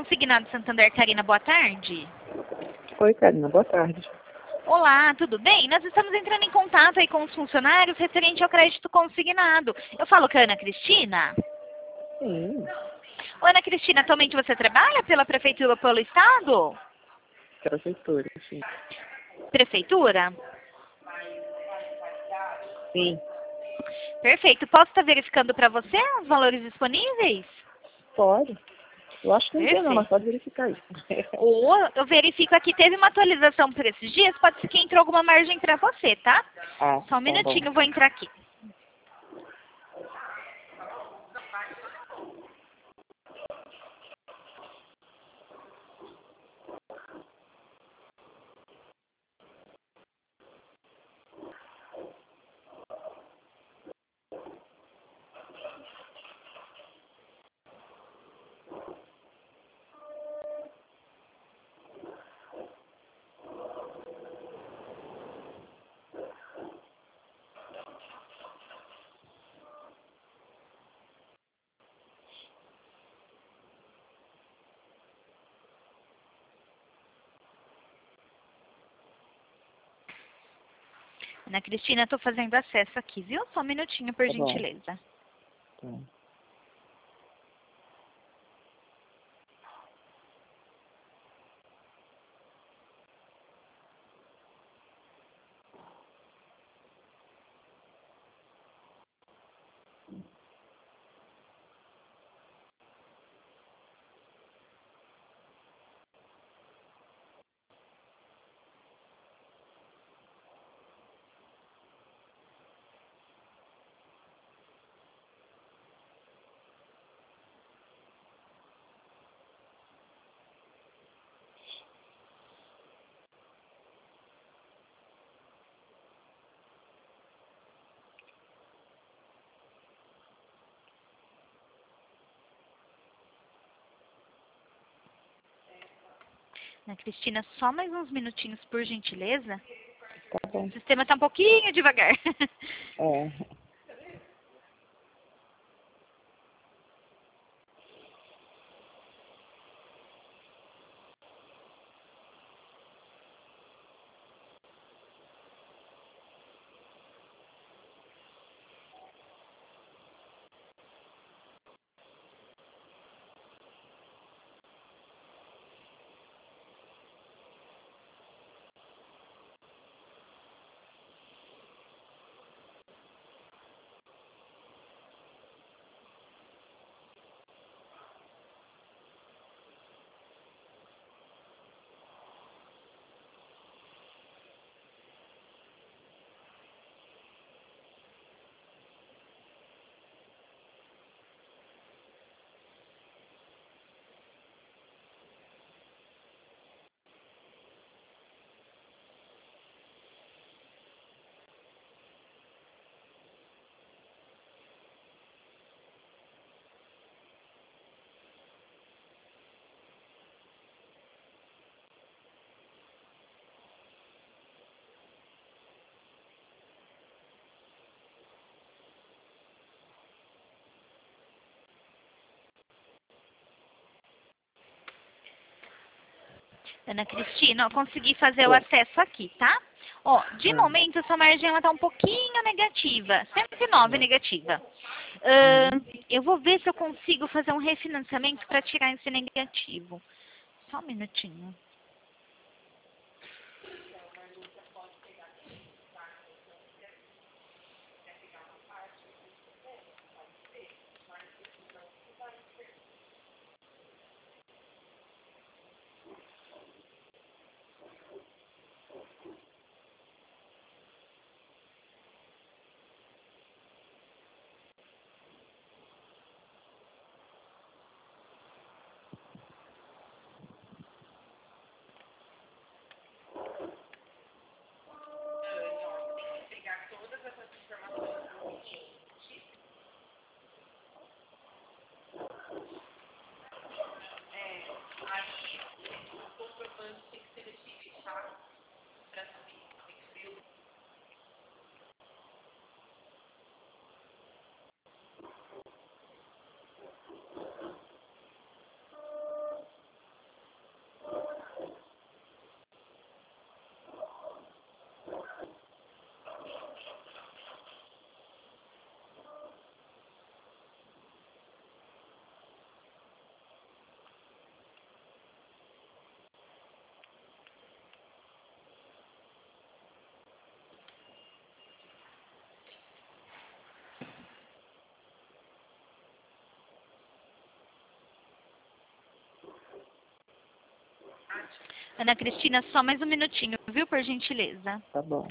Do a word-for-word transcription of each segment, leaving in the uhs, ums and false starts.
Consignado Santander, Karina, boa tarde. Oi, Karina, boa tarde. Olá, tudo bem? Nós estamos entrando em contato aí com os funcionários referente ao crédito consignado. Eu falo com a Ana Cristina? Sim. Ô, Ana Cristina, atualmente você trabalha pela Prefeitura ou pelo Estado? Prefeitura, sim. Prefeitura? Sim. Perfeito. Posso estar verificando para você os valores disponíveis? Pode. Eu acho que não tem não, mas Perfeito. pode verificar isso. Ou eu verifico aqui, teve uma atualização por esses dias, pode ser que entrou alguma margem para você, tá? Ah, Só um tá bom. minutinho, vou entrar aqui. Ana Cristina, estou fazendo acesso aqui, viu? Só um minutinho, por Tá bom. gentileza. Tá. Ana Cristina, só mais uns minutinhos, por gentileza. Tá bom. O sistema está um pouquinho devagar. É. Ana Cristina, ó, consegui fazer o Pronto. acesso aqui, tá? Ó, de Hum. momento, essa margem ela tá um pouquinho negativa, cento e nove Hum. negativa. Uhum. Ahn, eu vou ver se eu consigo fazer um refinanciamento para tirar esse negativo. Só um minutinho. Ana Cristina, só mais um minutinho, viu, por gentileza? Tá bom.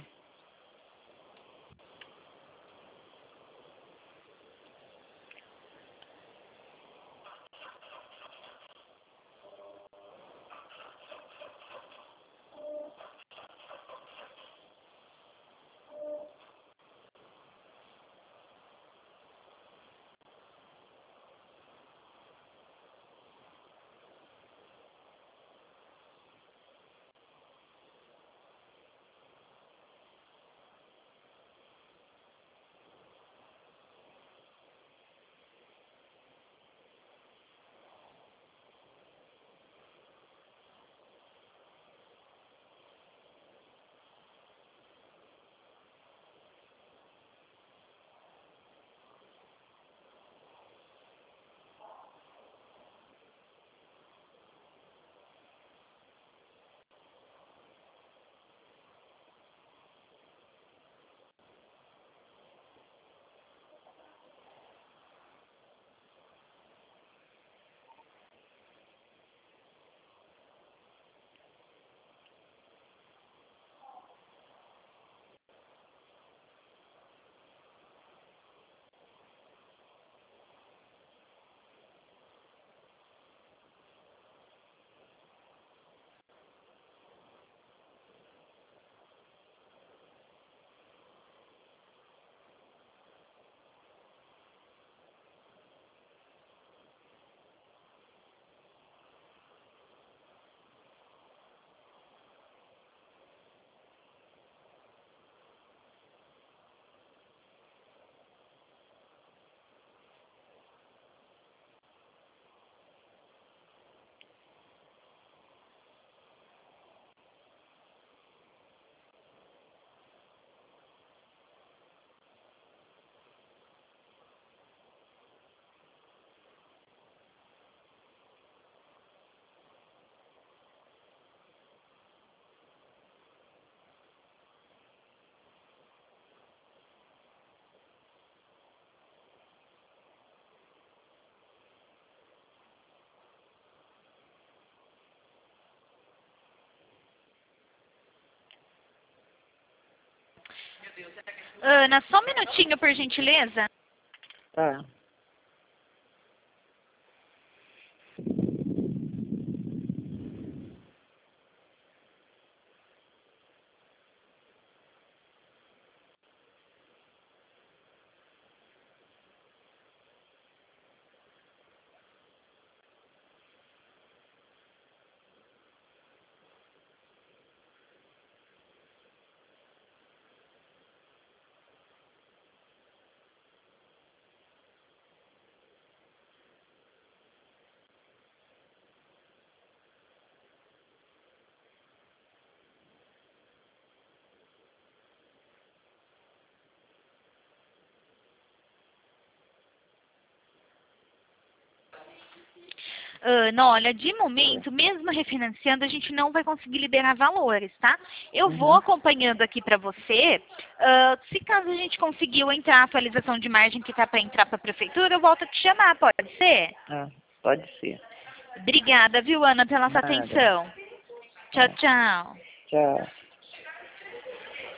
Ana, só um minutinho, por gentileza. Tá. Ana, olha, de momento, mesmo refinanciando, a gente não vai conseguir liberar valores, tá? Eu Uhum. vou acompanhando aqui para você. Uh, se caso a gente conseguiu entrar a atualização de margem que tá para entrar para a prefeitura, eu volto a te chamar, pode ser? Ah, pode ser. Obrigada, viu, Ana, pela sua Nada. atenção. Tchau, tchau. Tchau.